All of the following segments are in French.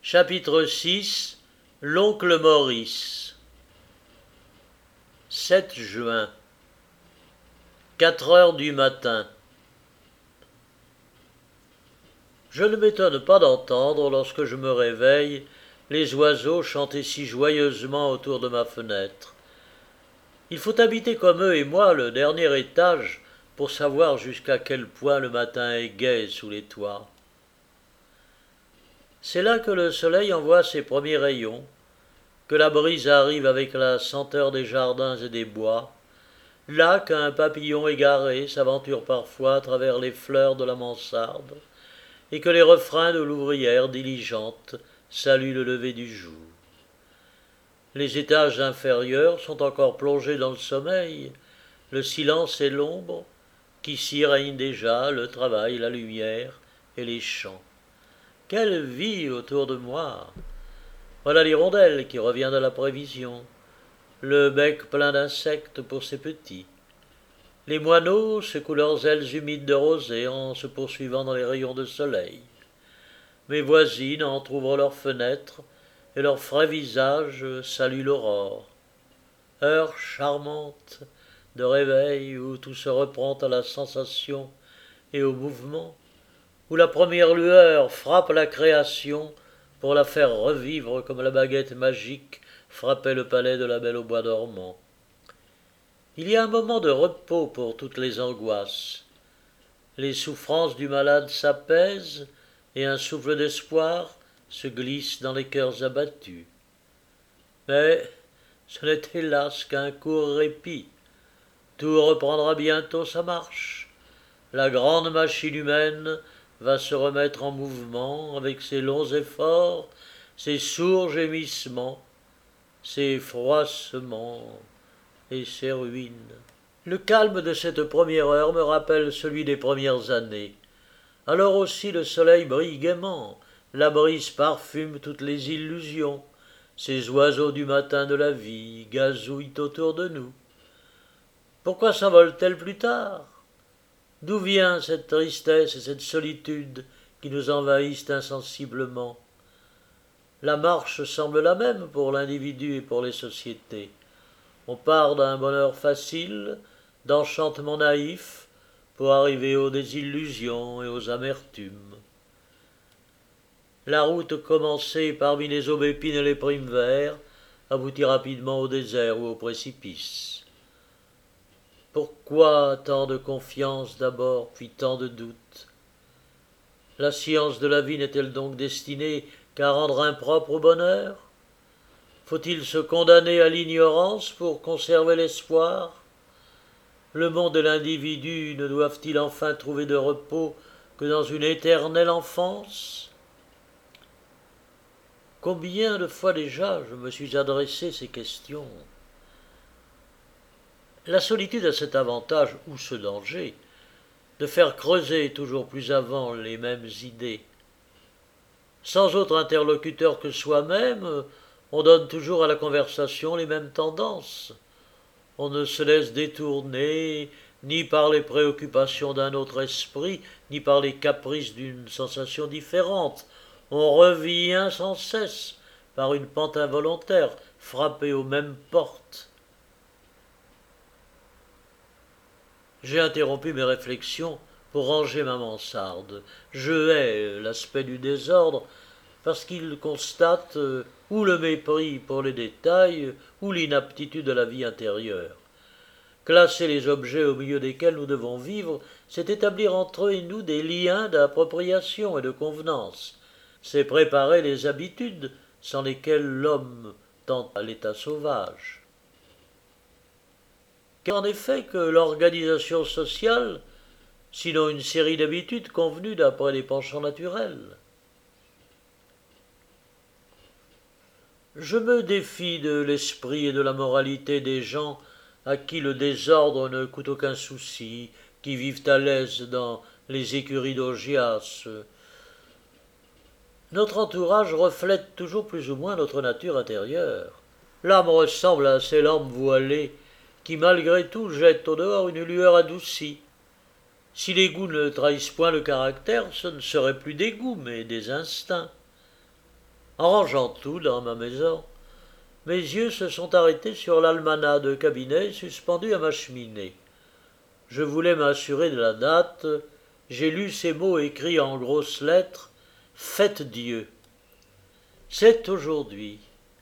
Chapitre 6. L'oncle Maurice. 7 juin. 4 heures du matin. Je ne m'étonne pas d'entendre, lorsque je me réveille, les oiseaux chanter si joyeusement autour de ma fenêtre. Il faut habiter comme eux et moi le dernier étage pour savoir jusqu'à quel point le matin est gai sous les toits. C'est là que le soleil envoie ses premiers rayons, que la brise arrive avec la senteur des jardins et des bois, là qu'un papillon égaré s'aventure parfois à travers les fleurs de la mansarde, et que les refrains de l'ouvrière diligente saluent le lever du jour. Les étages inférieurs sont encore plongés dans le sommeil, le silence et l'ombre, qu'ici règnent déjà le travail, la lumière et les chants. Quelle vie autour de moi! Voilà l'hirondelle qui revient de la prévision, le bec plein d'insectes pour ses petits. Les moineaux secouent leurs ailes humides de rosée en se poursuivant dans les rayons de soleil. Mes voisines entr'ouvrent leurs fenêtres et leurs frais visages saluent l'aurore. Heure charmante de réveil où tout se reprend à la sensation et au mouvement, où la première lueur frappe la création pour la faire revivre comme la baguette magique frappait le palais de la Belle au bois dormant. Il y a un moment de repos pour toutes les angoisses. Les souffrances du malade s'apaisent et un souffle d'espoir se glisse dans les cœurs abattus. Mais ce n'est hélas qu'un court répit. Tout reprendra bientôt sa marche. La grande machine humaine va se remettre en mouvement avec ses longs efforts, ses sourds gémissements, ses froissements et ses ruines. Le calme de cette première heure me rappelle celui des premières années. Alors aussi le soleil brille gaiement, la brise parfume toutes les illusions, ces oiseaux du matin de la vie gazouillent autour de nous. Pourquoi s'envolent-elles plus tard? D'où vient cette tristesse et cette solitude qui nous envahissent insensiblement? La marche semble la même pour l'individu et pour les sociétés. On part d'un bonheur facile, d'enchantements naïfs, pour arriver aux désillusions et aux amertumes. La route commencée parmi les aubépines et les primes verts aboutit rapidement au désert ou au précipice. Pourquoi tant de confiance d'abord, puis tant de doute? La science de la vie n'est-elle donc destinée qu'à rendre impropre au bonheur? Faut-il se condamner à l'ignorance pour conserver l'espoir? Le monde et l'individu ne doivent-ils enfin trouver de repos que dans une éternelle enfance? Combien de fois déjà je me suis adressé ces questions? La solitude a cet avantage ou ce danger de faire creuser toujours plus avant les mêmes idées. Sans autre interlocuteur que soi-même, on donne toujours à la conversation les mêmes tendances. On ne se laisse détourner ni par les préoccupations d'un autre esprit, ni par les caprices d'une sensation différente. On revient sans cesse par une pente involontaire, frappée aux mêmes portes. J'ai interrompu mes réflexions pour ranger ma mansarde. Je hais l'aspect du désordre parce qu'il constate ou le mépris pour les détails ou l'inaptitude à la vie intérieure. Classer les objets au milieu desquels nous devons vivre, c'est établir entre eux et nous des liens d'appropriation et de convenance. C'est préparer les habitudes sans lesquelles l'homme tend à l'état sauvage. En effet que l'organisation sociale, sinon une série d'habitudes convenues d'après les penchants naturels. Je me défie de l'esprit et de la moralité des gens à qui le désordre ne coûte aucun souci, qui vivent à l'aise dans les écuries d'Augias. Notre entourage reflète toujours plus ou moins notre nature intérieure. L'âme ressemble à ces lampes voilées qui malgré tout jettent au dehors une lueur adoucie. Si les goûts ne trahissent point le caractère, ce ne seraient plus des goûts, mais des instincts. En rangeant tout dans ma maison, mes yeux se sont arrêtés sur l'almanach de cabinet suspendu à ma cheminée. Je voulais m'assurer de la date. J'ai lu ces mots écrits en grosses lettres. Faites Dieu. C'est aujourd'hui.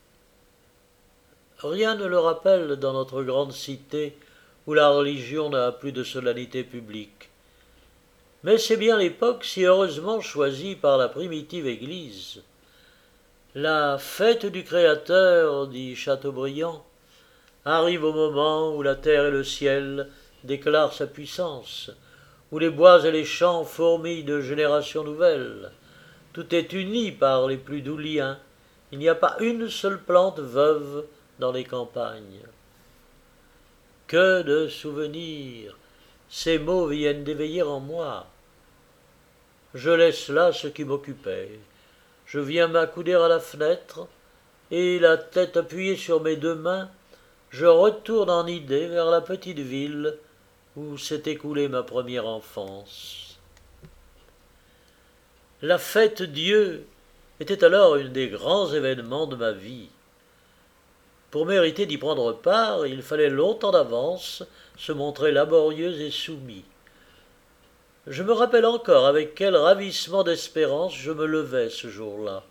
Rien ne le rappelle dans notre grande cité où la religion n'a plus de solennité publique. Mais c'est bien l'époque si heureusement choisie par la primitive Église. La fête du Créateur, dit Chateaubriand, arrive au moment où la terre et le ciel déclarent sa puissance, où les bois et les champs fourmillent de générations nouvelles. Tout est uni par les plus doux liens. Il n'y a pas une seule plante veuve dans les campagnes. Que de souvenirs! Ces mots viennent d'éveiller en moi. Je laisse là ce qui m'occupait. Je viens m'accouder à la fenêtre, et la tête appuyée sur mes deux mains, je retourne en idée vers la petite ville où s'est écoulée ma première enfance. La fête Dieu était alors un des grands événements de ma vie. Pour mériter d'y prendre part, il fallait longtemps d'avance se montrer laborieux et soumis. Je me rappelle encore avec quel ravissement d'espérance je me levais ce jour-là.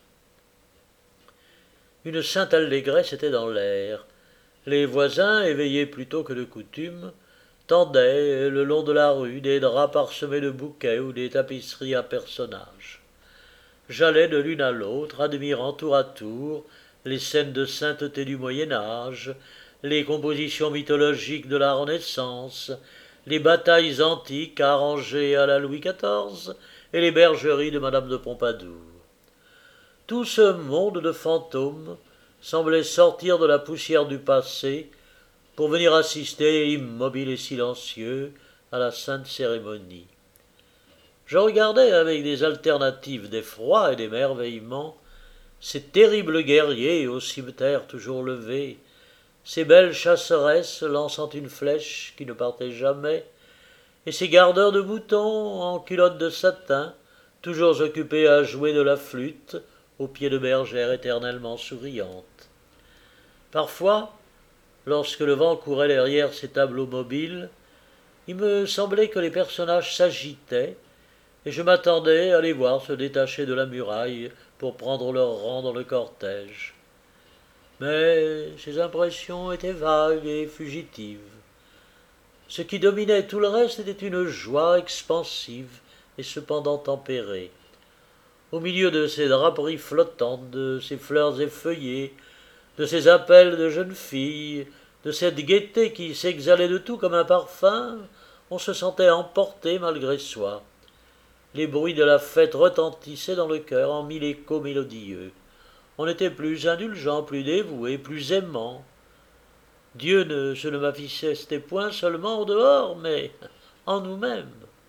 Une sainte allégresse était dans l'air. Les voisins, éveillés plus tôt que de coutume, tendaient le long de la rue des draps parsemés de bouquets ou des tapisseries à personnages. J'allais de l'une à l'autre, admirant tour à tour les scènes de sainteté du Moyen Âge, les compositions mythologiques de la Renaissance, les batailles antiques arrangées à la Louis XIV et les bergeries de Madame de Pompadour. Tout ce monde de fantômes semblait sortir de la poussière du passé pour venir assister, immobile et silencieux, à la sainte cérémonie. Je regardais avec des alternatives d'effroi et d'émerveillement ces terribles guerriers au cimetière toujours levé, ces belles chasseresses lançant une flèche qui ne partait jamais, et ces gardeurs de moutons en culottes de satin, toujours occupés à jouer de la flûte aux pieds de bergères éternellement souriantes. Parfois, lorsque le vent courait derrière ces tableaux mobiles, il me semblait que les personnages s'agitaient, et je m'attendais à les voir se détacher de la muraille pour prendre leur rang dans le cortège. Mais ces impressions étaient vagues et fugitives. Ce qui dominait tout le reste était une joie expansive et cependant tempérée. Au milieu de ces draperies flottantes, de ces fleurs effeuillées, de ces appels de jeunes filles, de cette gaieté qui s'exhalait de tout comme un parfum, on se sentait emporté malgré soi. Les bruits de la fête retentissaient dans le cœur en mille échos mélodieux. On était plus indulgent, plus dévoué, plus aimant. Dieu ne manifestait point seulement au dehors, mais en nous-mêmes.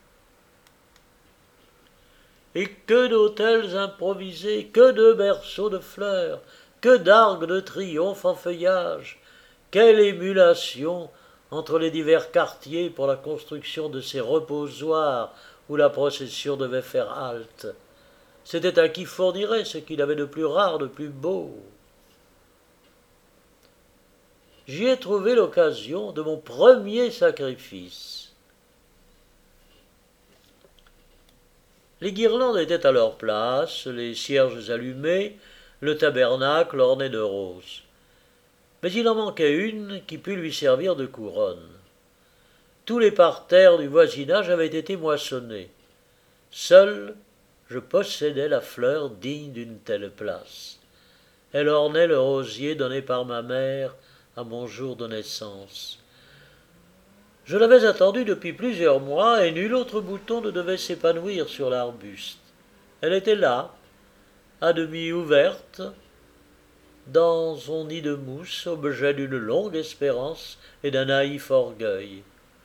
Et que d'autels improvisés, que de berceaux de fleurs, que d'arcs de triomphe en feuillage, quelle émulation entre les divers quartiers pour la construction de ces reposoirs où la procession devait faire halte. C'était à qui fournirait ce qu'il avait de plus rare, de plus beau. J'y ai trouvé l'occasion de mon premier sacrifice. Les guirlandes étaient à leur place, les cierges allumés, le tabernacle orné de roses. Mais il en manquait une qui pût lui servir de couronne. Tous les parterres du voisinage avaient été moissonnés. Seul, je possédais la fleur digne d'une telle place. Elle ornait le rosier donné par ma mère à mon jour de naissance. Je l'avais attendue depuis plusieurs mois et nul autre bouton ne devait s'épanouir sur l'arbuste. Elle était là, à demi ouverte, dans son nid de mousse, objet d'une longue espérance et d'un naïf orgueil.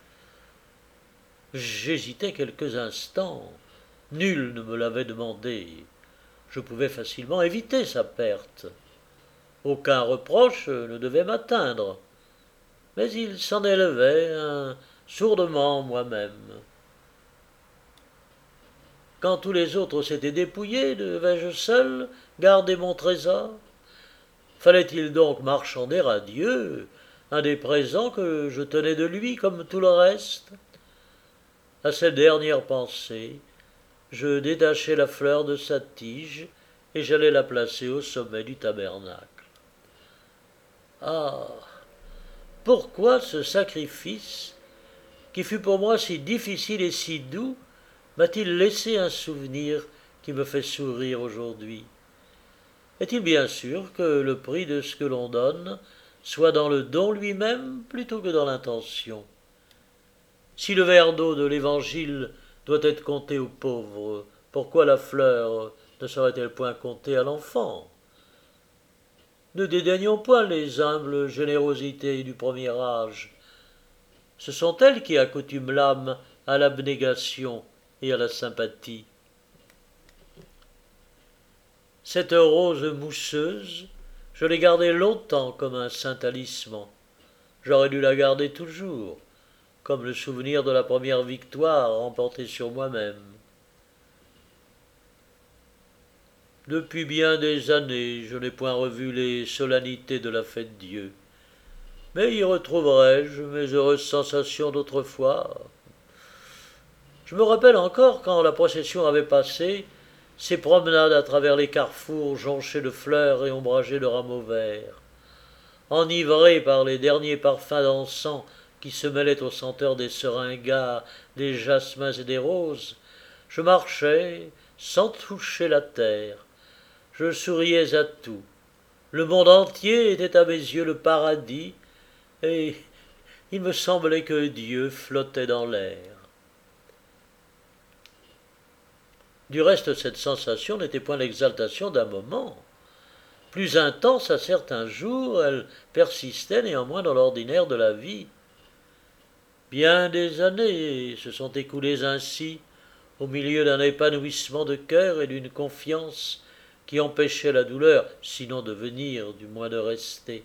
J'hésitai quelques instants. Nul ne me l'avait demandé. Je pouvais facilement éviter sa perte. Aucun reproche ne devait m'atteindre. Mais il s'en élevait un sourdement moi-même. quand tous les autres s'étaient dépouillés, devais-je seul garder mon trésor? Fallait-il donc marchander à Dieu un des présents que je tenais de lui comme tout le reste? À cette dernière pensée, je détachai la fleur de sa tige et j'allai la placer au sommet du tabernacle. Ah! Pourquoi ce sacrifice, qui fut pour moi si difficile et si doux, m'a-t-il laissé un souvenir qui me fait sourire aujourd'hui? Est-il bien sûr que le prix de ce que l'on donne soit dans le don lui-même plutôt que dans l'intention? Si le verre d'eau de l'Évangile doit être compté aux pauvres, pourquoi la fleur ne serait-elle point comptée à l'enfant? Ne dédaignons point les humbles générosités du premier âge. Ce sont elles qui accoutument l'âme à l'abnégation et à la sympathie. Cette rose mousseuse, je l'ai gardée longtemps comme un saint talisman. J'aurais dû la garder toujours, comme le souvenir de la première victoire remportée sur moi-même. Depuis bien des années, je n'ai point revu les solennités de la fête-Dieu. Mais y retrouverai-je mes heureuses sensations d'autrefois? Je me rappelle encore quand la procession avait passé, ces promenades à travers les carrefours jonchés de fleurs et ombragés de rameaux verts. Enivré par les derniers parfums d'encens qui se mêlaient aux senteurs des seringas, des jasmins et des roses, je marchais sans toucher la terre. Je souriais à tout. Le monde entier était à mes yeux le paradis, et il me semblait que Dieu flottait dans l'air. Du reste, cette sensation n'était point l'exaltation d'un moment. Plus intense à certains jours, elle persistait néanmoins dans l'ordinaire de la vie. Bien des années se sont écoulées ainsi, au milieu d'un épanouissement de cœur et d'une confiance qui empêchait la douleur, sinon de venir, du moins de rester.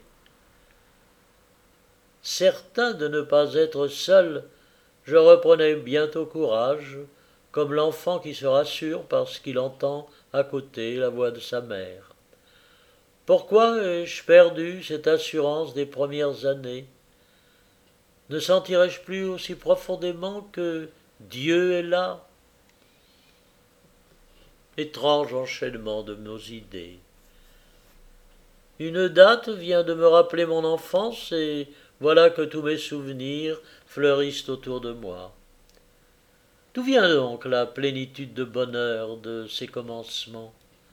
Certain de ne pas être seul, je reprenais bientôt courage, comme l'enfant qui se rassure parce qu'il entend à côté la voix de sa mère. Pourquoi ai-je perdu cette assurance des premières années? Ne sentirais-je plus aussi profondément que Dieu est là? Étrange enchaînement de nos idées. Une date vient de me rappeler mon enfance et voilà que tous mes souvenirs fleurissent autour de moi. D'où vient donc la plénitude de bonheur de ces commencements?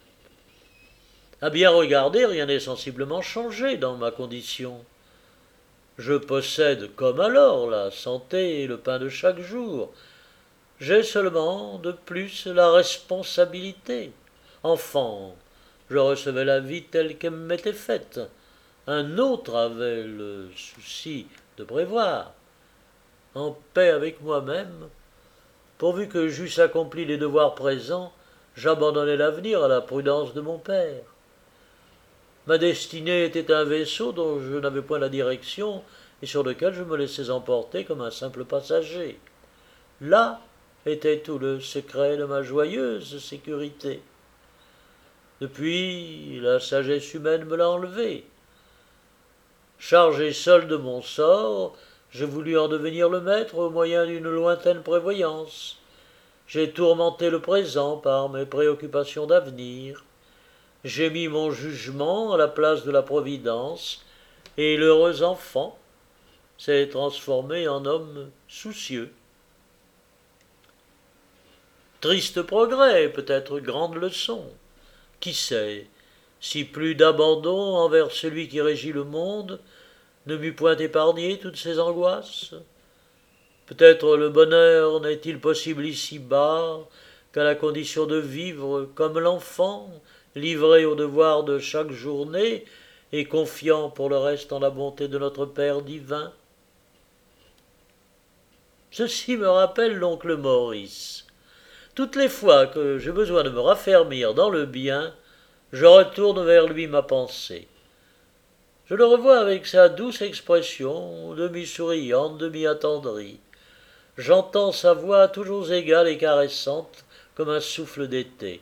À bien regarder, rien n'est sensiblement changé dans ma condition. Je possède comme alors la santé et le pain de chaque jour. J'ai seulement de plus la responsabilité. Enfant, je recevais la vie telle qu'elle m'était faite. Un autre avait le souci de prévoir. En paix avec moi-même, pourvu que j'eusse accompli les devoirs présents, j'abandonnais l'avenir à la prudence de mon père. Ma destinée était un vaisseau dont je n'avais point la direction et sur lequel je me laissais emporter comme un simple passager. Là était tout le secret de ma joyeuse sécurité. Depuis, la sagesse humaine me l'a enlevé. Chargé seul de mon sort, je voulus en devenir le maître au moyen d'une lointaine prévoyance. J'ai tourmenté le présent par mes préoccupations d'avenir. J'ai mis mon jugement à la place de la providence, et l'heureux enfant s'est transformé en homme soucieux. Triste progrès, peut-être grande leçon. Qui sait, si plus d'abandon envers celui qui régit le monde ne m'eût point épargné toutes ces angoisses? Peut-être le bonheur n'est-il possible ici-bas qu'à la condition de vivre comme l'enfant, livré au devoir de chaque journée et confiant pour le reste en la bonté de notre Père divin. Ceci me rappelle l'oncle Maurice. Toutes les fois que j'ai besoin de me raffermir dans le bien, je retourne vers lui ma pensée. Je le revois avec sa douce expression, demi-souriante, demi-attendrie. J'entends sa voix toujours égale et caressante comme un souffle d'été.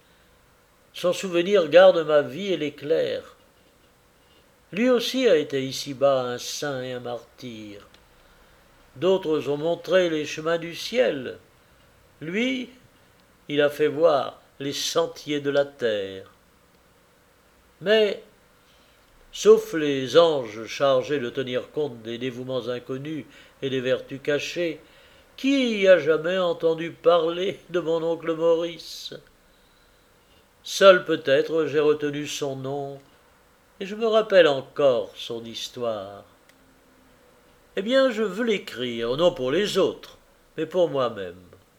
Son souvenir garde ma vie et l'éclaire. Lui aussi a été ici-bas un saint et un martyr. D'autres ont montré les chemins du ciel. Lui, il a fait voir les sentiers de la terre. Mais, sauf les anges chargés de tenir compte des dévouements inconnus et des vertus cachées, qui a jamais entendu parler de mon oncle Maurice? Seul peut-être j'ai retenu son nom, et je me rappelle encore son histoire. Eh bien, je veux l'écrire, non pour les autres, mais pour moi-même.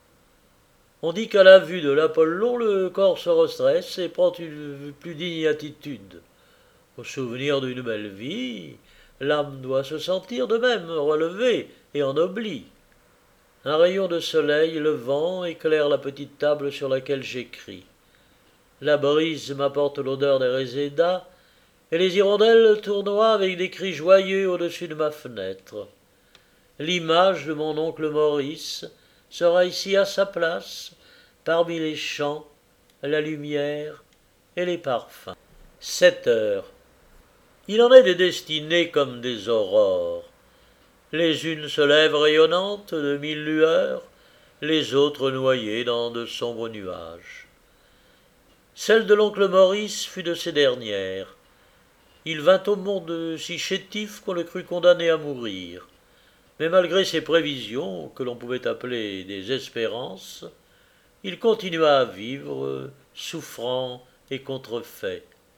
On dit qu'à la vue de l'Apollon, le corps se restresse et prend une plus digne attitude. Au souvenir d'une belle vie, l'âme doit se sentir de même relevée et ennoblie. Un rayon de soleil levant éclaire la petite table sur laquelle j'écris. La brise m'apporte l'odeur des résédas, et les hirondelles tournoient avec des cris joyeux au-dessus de ma fenêtre. L'image de mon oncle Maurice sera ici à sa place, parmi les chants, la lumière et les parfums. 7 heures. Il en est des destinées comme des aurores. Les unes se lèvent rayonnantes de 1000 lueurs, les autres noyées dans de sombres nuages. Celle de l'oncle Maurice fut de ces dernières. Il vint au monde si chétif qu'on le crut condamné à mourir. Mais malgré ses prévisions, que l'on pouvait appeler des espérances, il continua à vivre, souffrant et contrefait.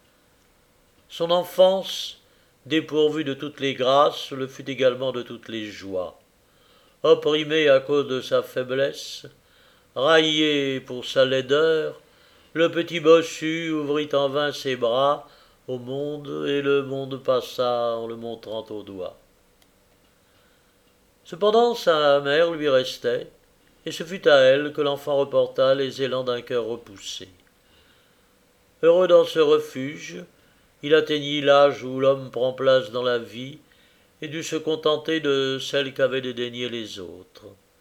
Son enfance, dépourvue de toutes les grâces, le fut également de toutes les joies. Opprimé à cause de sa faiblesse, raillé pour sa laideur, le petit bossu ouvrit en vain ses bras au monde, et le monde passa en le montrant au doigt. Cependant sa mère lui restait, et ce fut à elle que l'enfant reporta les élans d'un cœur repoussé. Heureux dans ce refuge, il atteignit l'âge où l'homme prend place dans la vie, et dut se contenter de celle qu'avaient dédaigné les autres.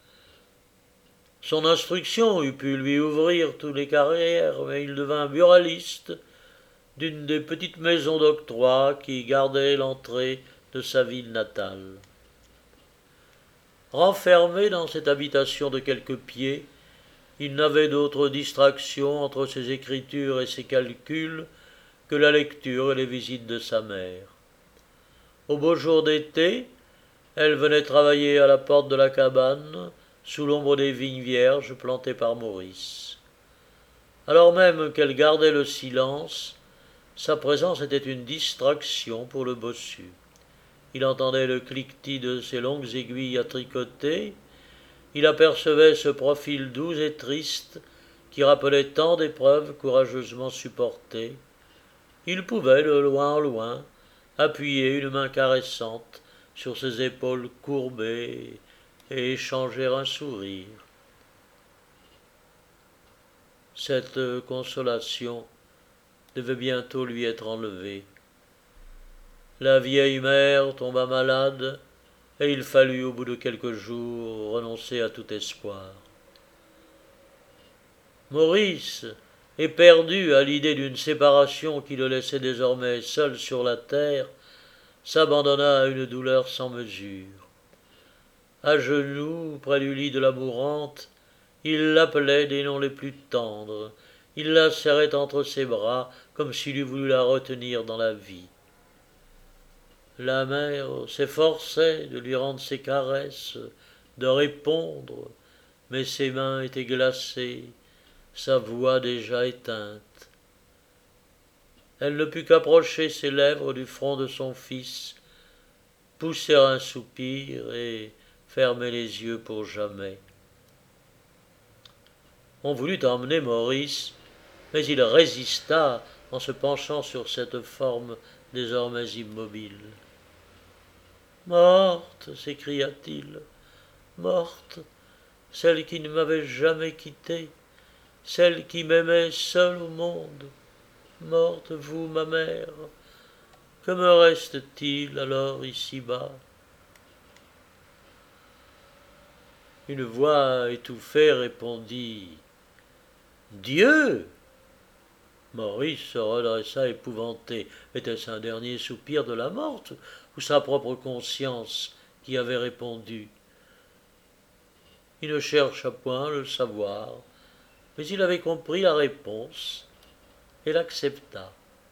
Son instruction eût pu lui ouvrir toutes les carrières, mais il devint buraliste d'une des petites maisons d'octroi qui gardaient l'entrée de sa ville natale. Renfermé dans cette habitation de quelques pieds, il n'avait d'autre distraction entre ses écritures et ses calculs que la lecture et les visites de sa mère. Au beau jour d'été, elle venait travailler à la porte de la cabane, sous l'ombre des vignes vierges plantées par Maurice. Alors même qu'elle gardait le silence, sa présence était une distraction pour le bossu. Il entendait le cliquetis de ses longues aiguilles à tricoter, il apercevait ce profil doux et triste qui rappelait tant d'épreuves courageusement supportées. Il pouvait, de loin en loin, appuyer une main caressante sur ses épaules courbées et échanger un sourire. Cette consolation devait bientôt lui être enlevée. La vieille mère tomba malade, et il fallut au bout de quelques jours renoncer à tout espoir. Maurice, éperdu à l'idée d'une séparation qui le laissait désormais seul sur la terre, s'abandonna à une douleur sans mesure. À genoux, près du lit de la mourante, il l'appelait des noms les plus tendres, il la serrait entre ses bras comme s'il eût voulu la retenir dans la vie. La mère s'efforçait de lui rendre ses caresses, de répondre, mais ses mains étaient glacées, sa voix déjà éteinte. Elle ne put qu'approcher ses lèvres du front de son fils, pousser un soupir et fermer les yeux pour jamais. On voulut emmener Maurice, mais il résista en se penchant sur cette forme désormais immobile. « Morte !» s'écria-t-il, « morte, celle qui ne m'avait jamais quitté, celle qui m'aimait seule au monde. Morte, vous, ma mère, que me reste-t-il alors ici-bas ?» Une voix étouffée répondit Dieu! Maurice se redressa épouvanté. Était-ce un dernier soupir de la morte ou sa propre conscience qui avait répondu? Il ne chercha point à le savoir, mais il avait compris la réponse et l'accepta.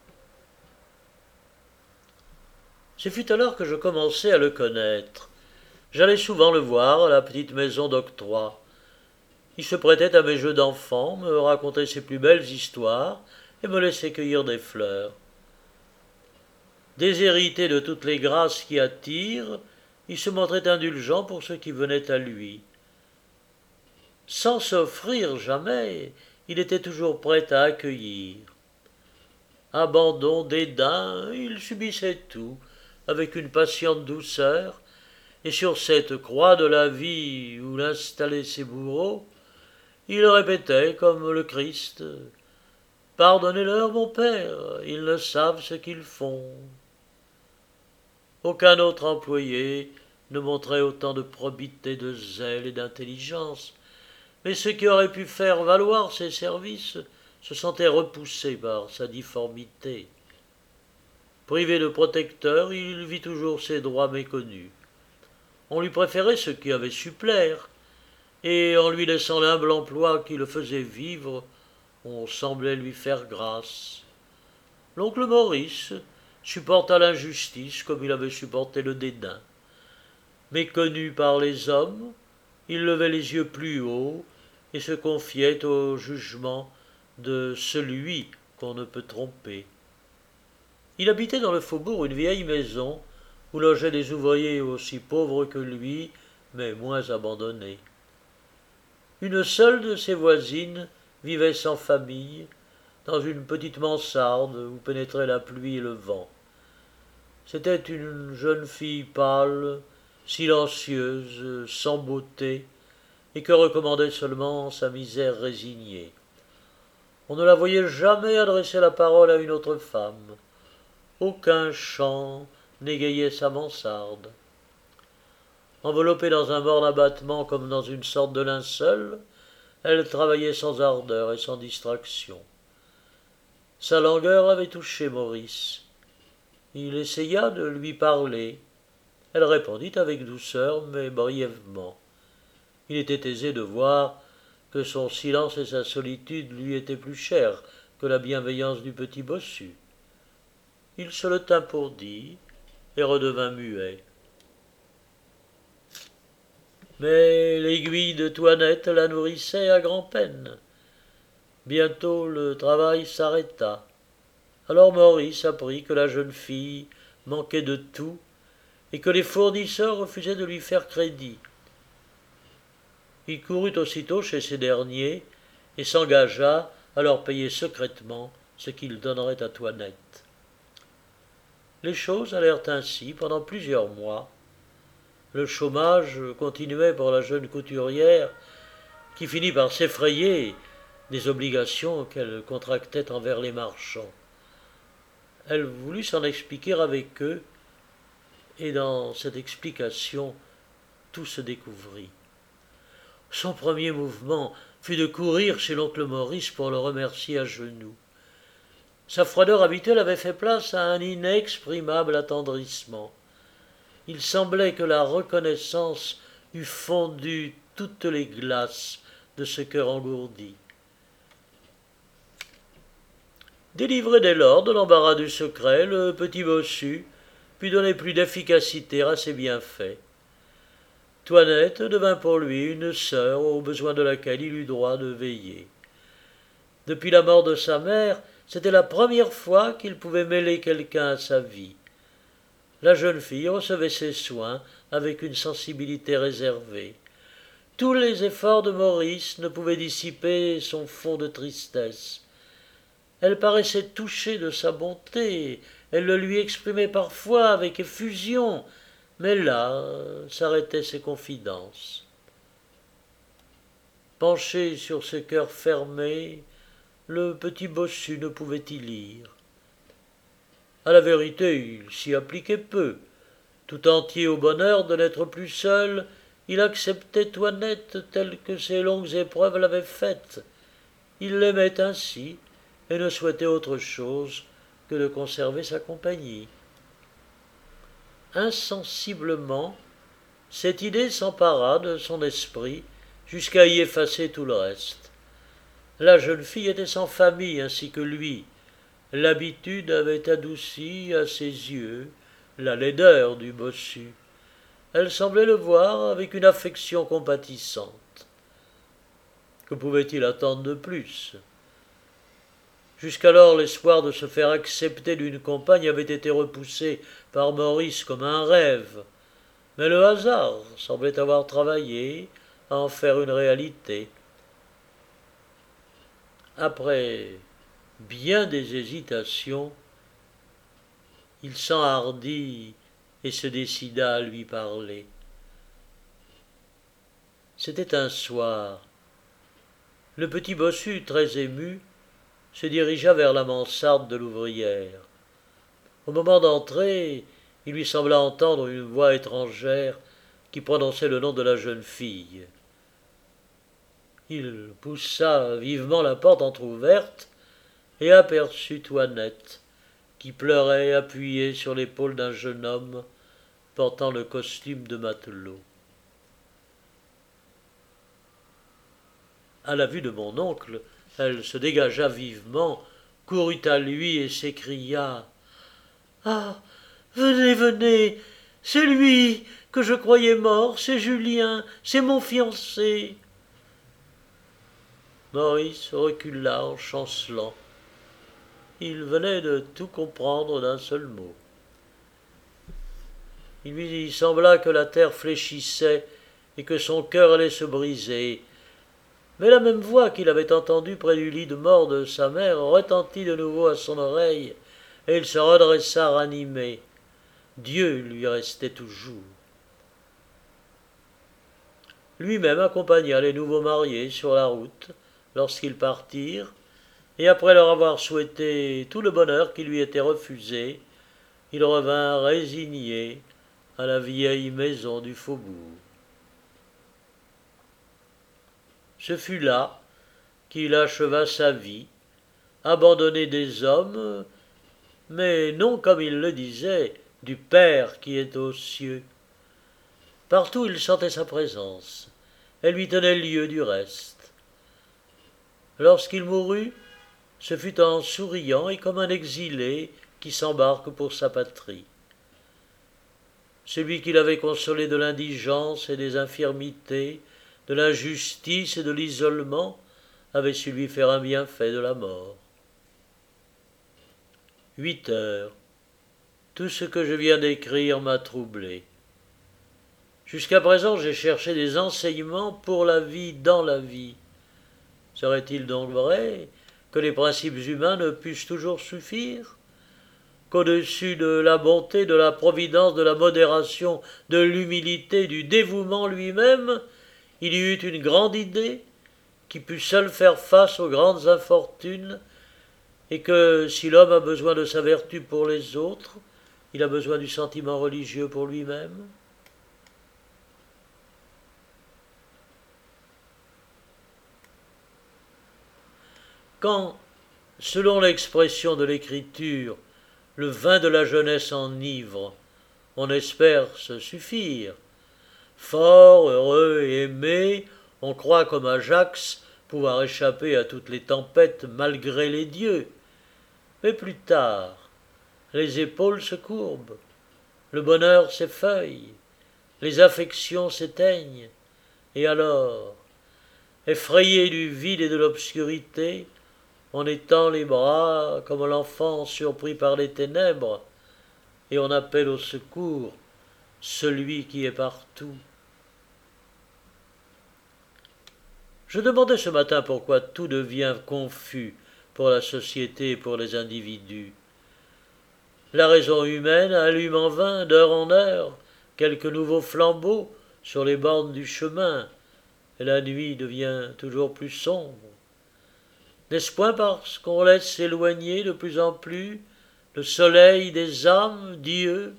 Ce fut alors que je commençai à le connaître. J'allais souvent le voir à la petite maison d'octroi. Il se prêtait à mes jeux d'enfant, me racontait ses plus belles histoires et me laissait cueillir des fleurs. Déshérité de toutes les grâces qui attirent, il se montrait indulgent pour ceux qui venaient à lui. Sans s'offrir jamais, il était toujours prêt à accueillir. Abandon, dédain, il subissait tout, avec une patiente douceur, et sur cette croix de la vie où l'installaient ses bourreaux, il répétait comme le Christ « Pardonnez-leur, mon Père, ils ne savent ce qu'ils font ». Aucun autre employé ne montrait autant de probité, de zèle et d'intelligence, mais ceux qui auraient pu faire valoir ses services se sentaient repoussés par sa difformité. Privé de protecteur, il vit toujours ses droits méconnus. On lui préférait ceux qui avaient su plaire, et en lui laissant l'humble emploi qui le faisait vivre, on semblait lui faire grâce. L'oncle Maurice supporta l'injustice comme il avait supporté le dédain. Méconnu par les hommes, il levait les yeux plus haut et se confiait au jugement de celui qu'on ne peut tromper. Il habitait dans le faubourg une vieille maison où logeaient des ouvriers aussi pauvres que lui, mais moins abandonnés. Une seule de ses voisines vivait sans famille, dans une petite mansarde où pénétraient la pluie et le vent. C'était une jeune fille pâle, silencieuse, sans beauté, et que recommandait seulement sa misère résignée. On ne la voyait jamais adresser la parole à une autre femme. Aucun chant n'égayait sa mansarde. Enveloppée dans un morne abattement comme dans une sorte de linceul, elle travaillait sans ardeur et sans distraction. Sa langueur avait touché Maurice. Il essaya de lui parler. Elle répondit avec douceur, mais brièvement. Il était aisé de voir que son silence et sa solitude lui étaient plus chers que la bienveillance du petit bossu. Il se le tint pour dit et redevint muet. Mais l'aiguille de Toinette la nourrissait à grand-peine. Bientôt le travail s'arrêta. Alors Maurice apprit que la jeune fille manquait de tout et que les fournisseurs refusaient de lui faire crédit. Il courut aussitôt chez ces derniers et s'engagea à leur payer secrètement ce qu'il donnerait à Toinette. Les choses allèrent ainsi pendant plusieurs mois. Le chômage continuait pour la jeune couturière, qui finit par s'effrayer des obligations qu'elle contractait envers les marchands. Elle voulut s'en expliquer avec eux, et dans cette explication, tout se découvrit. Son premier mouvement fut de courir chez l'oncle Maurice pour le remercier à genoux. Sa froideur habituelle avait fait place à un inexprimable attendrissement. Il semblait que la reconnaissance eût fondu toutes les glaces de ce cœur engourdi. Délivré dès lors de l'embarras du secret, le petit bossu put donner plus d'efficacité à ses bienfaits. Toinette devint pour lui une sœur aux besoins de laquelle il eut droit de veiller. Depuis la mort de sa mère, c'était la première fois qu'il pouvait mêler quelqu'un à sa vie. La jeune fille recevait ses soins avec une sensibilité réservée. Tous les efforts de Maurice ne pouvaient dissiper son fond de tristesse. Elle paraissait touchée de sa bonté, elle le lui exprimait parfois avec effusion, mais là s'arrêtaient ses confidences. Penché sur ce cœur fermé, le petit bossu ne pouvait y lire. À la vérité, il s'y appliquait peu. Tout entier au bonheur de n'être plus seul, il acceptait Toinette telle que ses longues épreuves l'avaient faite, Il l'aimait ainsi et ne souhaitait autre chose que de conserver sa compagnie. Insensiblement, cette idée s'empara de son esprit jusqu'à y effacer tout le reste. La jeune fille était sans famille ainsi que lui. L'habitude avait adouci à ses yeux la laideur du bossu. Elle semblait le voir avec une affection compatissante. Que pouvait-il attendre de plus? Jusqu'alors, l'espoir de se faire accepter d'une compagne avait été repoussé par Maurice comme un rêve. Mais le hasard semblait avoir travaillé à en faire une réalité. Après bien des hésitations, il s'enhardit et se décida à lui parler. C'était un soir. Le petit bossu, très ému, se dirigea vers la mansarde de l'ouvrière. Au moment d'entrer, il lui sembla entendre une voix étrangère qui prononçait le nom de la jeune fille. Il poussa vivement la porte entr'ouverte et aperçut Toinette, qui pleurait appuyée sur l'épaule d'un jeune homme portant le costume de matelot. À la vue de mon oncle, elle se dégagea vivement, courut à lui et s'écria « Ah, venez, venez, c'est lui que je croyais mort, c'est Julien, c'est mon fiancé. » Maurice recula en chancelant. Il venait de tout comprendre d'un seul mot. Il lui sembla que la terre fléchissait et que son cœur allait se briser. Mais la même voix qu'il avait entendue près du lit de mort de sa mère retentit de nouveau à son oreille, et il se redressa ranimé. Dieu lui restait toujours. Lui-même accompagna les nouveaux mariés sur la route lorsqu'ils partirent, et après leur avoir souhaité tout le bonheur qui lui était refusé, il revint résigné à la vieille maison du faubourg. Ce fut là qu'il acheva sa vie, abandonné des hommes, mais non comme il le disait, du Père qui est aux cieux. Partout il sentait sa présence, elle lui tenait lieu du reste. Lorsqu'il mourut, ce fut en souriant et comme un exilé qui s'embarque pour sa patrie. Celui qui l'avait consolé de l'indigence et des infirmités, de l'injustice et de l'isolement, avait su lui faire un bienfait de la mort. 8 heures. Tout ce que je viens d'écrire m'a troublé. Jusqu'à présent, j'ai cherché des enseignements pour la vie dans la vie. Serait-il donc vrai que les principes humains ne puissent toujours suffire? Qu'au-dessus de la bonté, de la providence, de la modération, de l'humilité, du dévouement lui-même, il y eut une grande idée qui put seule faire face aux grandes infortunes, et que si l'homme a besoin de sa vertu pour les autres, il a besoin du sentiment religieux pour lui-même? Quand, selon l'expression de l'Écriture, le vin de la jeunesse enivre, on espère se suffire. Fort, heureux et aimé, on croit comme Ajax pouvoir échapper à toutes les tempêtes malgré les dieux. Mais plus tard, les épaules se courbent, le bonheur s'effeuille, les affections s'éteignent, et alors, effrayé du vide et de l'obscurité, on étend les bras comme l'enfant surpris par les ténèbres, et on appelle au secours celui qui est partout. Je demandais ce matin pourquoi tout devient confus pour la société et pour les individus. La raison humaine allume en vain, d'heure en heure, quelques nouveaux flambeaux sur les bornes du chemin, et la nuit devient toujours plus sombre. N'est-ce point parce qu'on laisse s'éloigner de plus en plus le soleil des âmes, Dieu?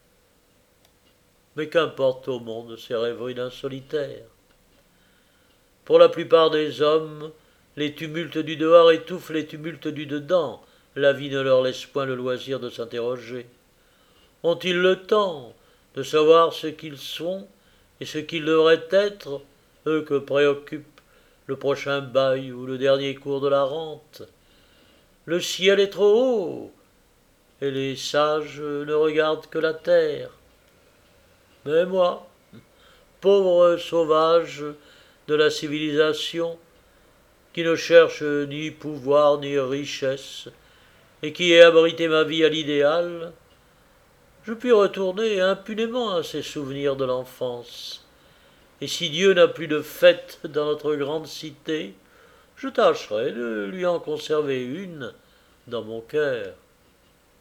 Mais qu'importe au monde ces rêveries d'un solitaire? Pour la plupart des hommes, Les tumultes du dehors étouffent les tumultes du dedans. La vie ne leur laisse point le loisir de s'interroger. Ont-ils le temps de savoir ce qu'ils sont et ce qu'ils devraient être, eux que préoccupe le prochain bail ou le dernier cours de la rente? Le ciel est trop haut, et les sages ne regardent que la terre. Mais moi, pauvre sauvage de la civilisation, qui ne cherche ni pouvoir ni richesse, et qui ai abrité ma vie à l'idéal, je puis retourner impunément à ces souvenirs de l'enfance. Et si Dieu n'a plus de fête dans notre grande cité, je tâcherai de lui en conserver une dans mon cœur.